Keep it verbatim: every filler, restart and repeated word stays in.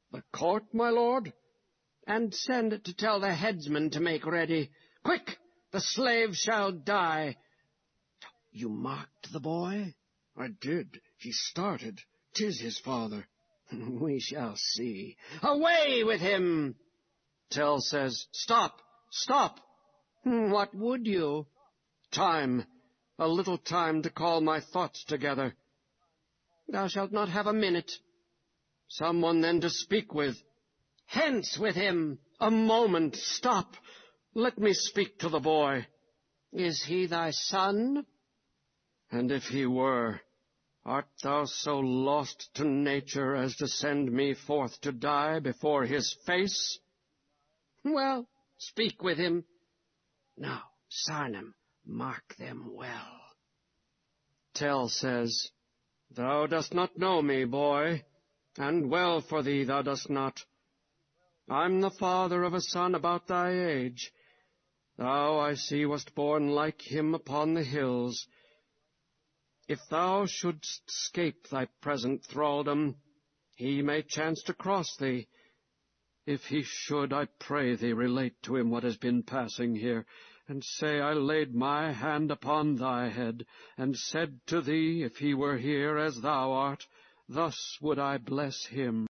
The court, my lord? And send to tell the headsman to make ready. Quick! The slave shall die. You marked the boy? I did. He started. 'Tis his father. We shall see. Away with him! Tell says, Stop! Stop! What would you? Time. A little time to call my thoughts together. Thou shalt not have a minute. Someone then to speak with. Hence with him! A moment. Stop! Let me speak to the boy. Is he thy son? And if he were, art thou so lost to nature as to send me forth to die before his face? Well, speak with him. Now, Sarnum, mark them well. Tell says, Thou dost not know me, boy, and well for thee thou dost not. I'm the father of a son about thy age. Thou, I see, wast born like him upon the hills. If thou shouldst scape thy present thraldom, he may chance to cross thee. If he should, I pray thee relate to him what has been passing here, and say I laid my hand upon thy head, and said to thee, if he were here as thou art, thus would I bless him.